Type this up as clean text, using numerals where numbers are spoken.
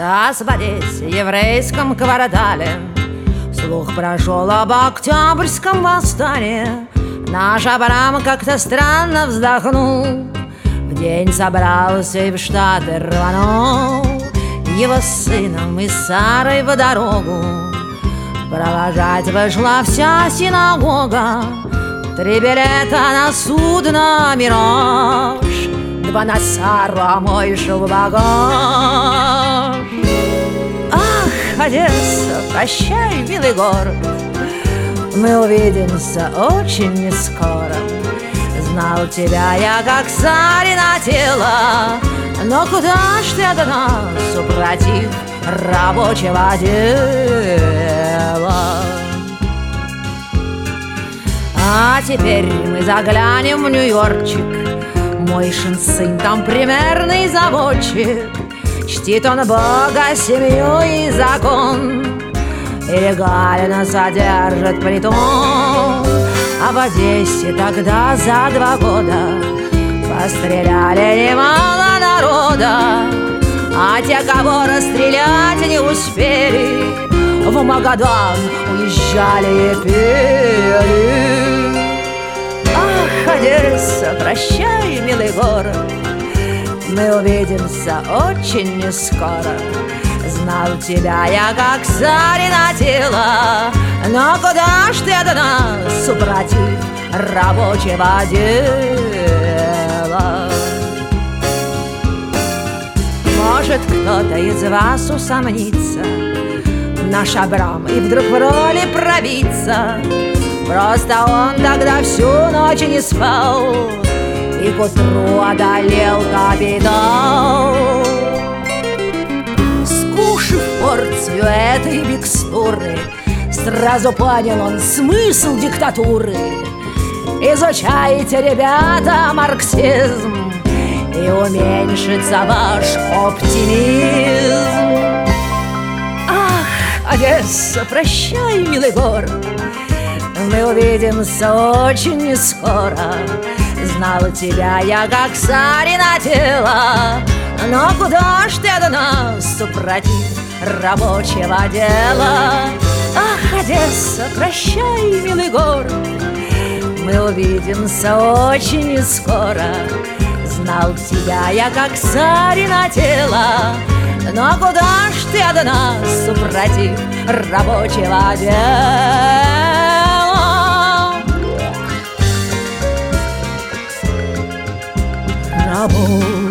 освободить в еврейском квартале. Слух прошел об Октябрьском восстании. Наш Абрам как-то странно вздохнул. В день собрался и в Штаты рванул. Его с сыном и Сарой в дорогу провожать вышла вся синагога. 3 билета на судно «Мираж», 2 на Сару, а мой шел в багаж. Ах, Одесса, прощай, милый город, мы увидимся очень нескоро. Знал тебя я как царина тело, но куда ж ты от нас, супротив рабочего дела? А теперь мы заглянем в Нью-Йоркчик. Мой сын там примерный заводчик. Чтит он Бога, семью и закон, и легально содержит притон. А в Одессе тогда за 2 года постреляли немало народа. А те, кого расстрелять не успели, в Магадан уезжали и пели. Ах, Одесса, прощай, милый город, мы увидимся очень нескоро. Знал тебя я как царина тело, но куда ж ты от нас, супротив рабочего дела? Может, кто-то из вас усомнится, наш Абрам и вдруг в роли пробиться. Просто он тогда всю ночь не спал и к утру одолел капитал. Скушав порцию этой микстуры, сразу понял он смысл диктатуры. Изучайте, ребята, марксизм, и уменьшится ваш оптимизм. Ах, Одесса, прощай, милый город, мы увидимся очень нескоро. Знал тебя я как царина тело, но куда ж ты от нас, супротив рабочего дела? Ах, Одесса, прощай, милый город, мы увидимся очень скоро. Знал тебя я как царина тело, но куда ж ты от нас, супротив рабочего дела?